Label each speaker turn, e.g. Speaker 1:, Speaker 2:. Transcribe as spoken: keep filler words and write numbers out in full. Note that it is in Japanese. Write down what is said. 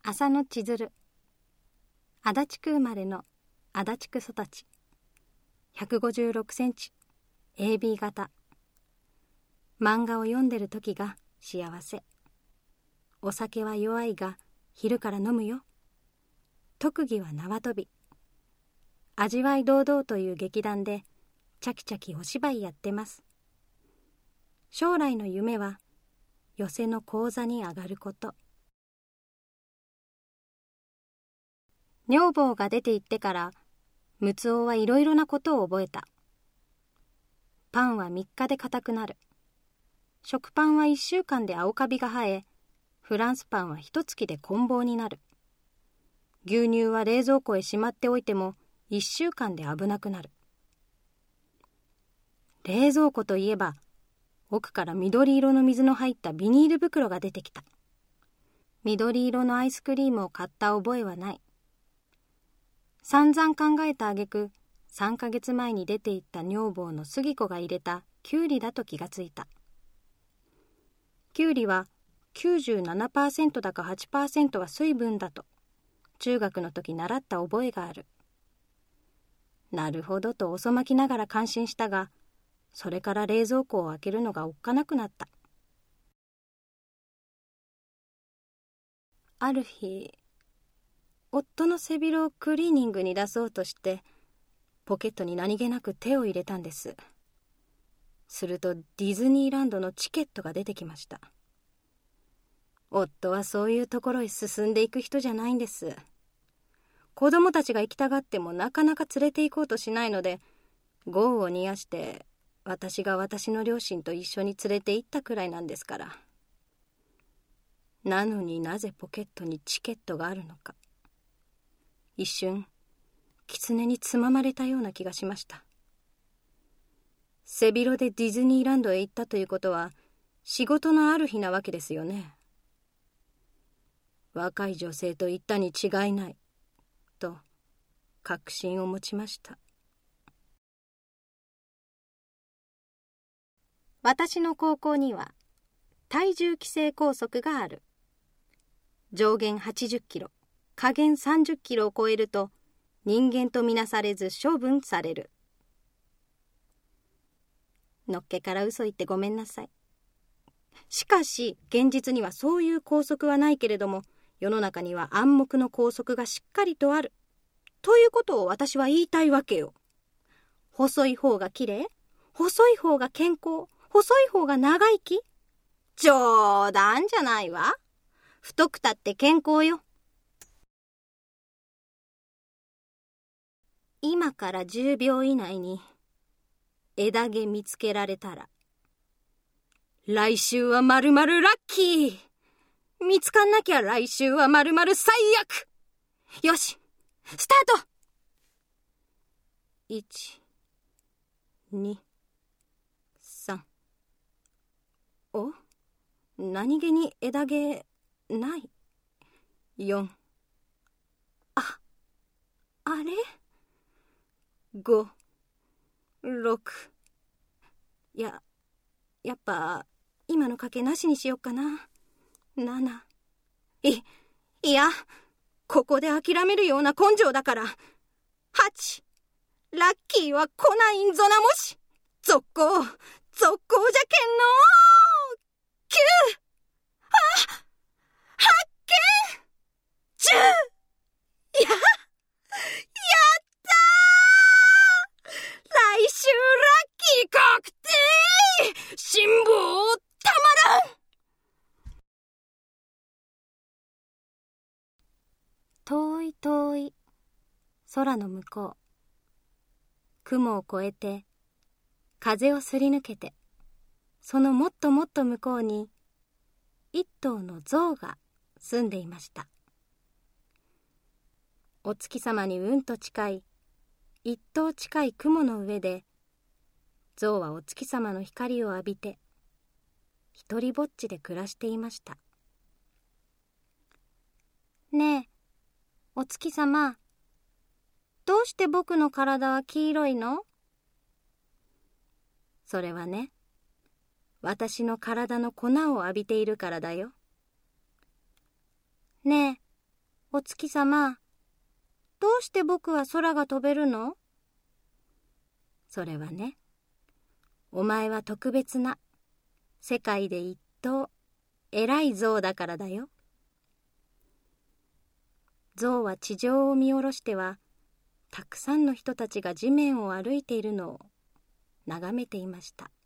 Speaker 1: 浅野千鶴。足立区生まれの足立区育ち。ひゃくごじゅうろくセンチ、エービー 型。漫画を読んでる時が幸せ。お酒は弱いが昼から飲むよ。特技は縄跳び。味わい堂々という劇団でチャキチャキお芝居やってます。将来の夢は寄席の講座に上がること。女房が出て行ってからムツオはいろいろなことを覚えた。パンはみっかで硬くなる。食パンはいっしゅうかんで青カビが生え、フランスパンはいっかげつで棍棒になる。牛乳は冷蔵庫へしまっておいてもいっしゅうかんで危なくなる。冷蔵庫といえば、奥から緑色の水の入ったビニール袋が出てきた。緑色のアイスクリームを買った覚えはない。散々考えた挙句、さんかげつまえに出て行った女房の杉子が入れたキュウリだと気がついた。キュウリは きゅうじゅうななパーセント だか はちパーセント は水分だと中学の時習った覚えがある。なるほどと遅まきながら感心したが、それから冷蔵庫を開けるのがおっかなくなった。ある日、夫の背広をクリーニングに出そうとしてポケットに何気なく手を入れたんです。するとディズニーランドのチケットが出てきました。夫はそういうところへ進んでいく人じゃないんです。子供たちが行きたがってもなかなか連れて行こうとしないので、業を煮やして私が私の両親と一緒に連れて行ったくらいなんですから。なのになぜポケットにチケットがあるのか。一瞬、狐につままれたような気がしました。背広でディズニーランドへ行ったということは、仕事のある日なわけですよね。若い女性と行ったに違いない、と確信を持ちました。私の高校には体重規制校則がある。上限はちじゅっキロ、下限さんじゅっキロを超えると人間とみなされず処分される。のっけから嘘言ってごめんなさい。しかし現実にはそういう校則はないけれども、世の中には暗黙の校則がしっかりとあるということを私は言いたいわけよ。細い方がきれい、細い方が健康、細い方が長生き。冗談じゃないわ。太くたって健康よ。今からじゅうびょう以内に枝毛見つけられたら、来週はまるまるラッキー。見つかんなきゃ来週はまるまる最悪。よし、スタート。いち、に、さん。お、何気に枝毛ない。よん。あ、あれ？ご、ろく。いや、やっぱ今の賭けなしにしよっかな。なな。い、いや、ここで諦めるような根性だから。はち。ラッキーは来ないんぞなもし。続行、続行じゃけんの。きゅう。あ、はっけん。じゅう。いや、やったー。来週ラッキー確定。辛抱たまらん。遠い遠い空の向こう、雲を越えて風をすり抜けて、そのもっともっと向こうに一頭の象が住んでいました。お月様にうんと近い一頭近い雲の上で、象はお月様の光を浴びて一りぼっちで暮らしていました。ねえ、お月様、どうして僕の体は黄色いの？それはね、私の体の粉を浴びているからだよ。ねえ、 お月様、どうして僕は空が飛べるの？それはね、お前は特別な、世界で一等偉い象だからだよ。象は地上を見下ろしては、たくさんの人たちが地面を歩いているのを眺めていました。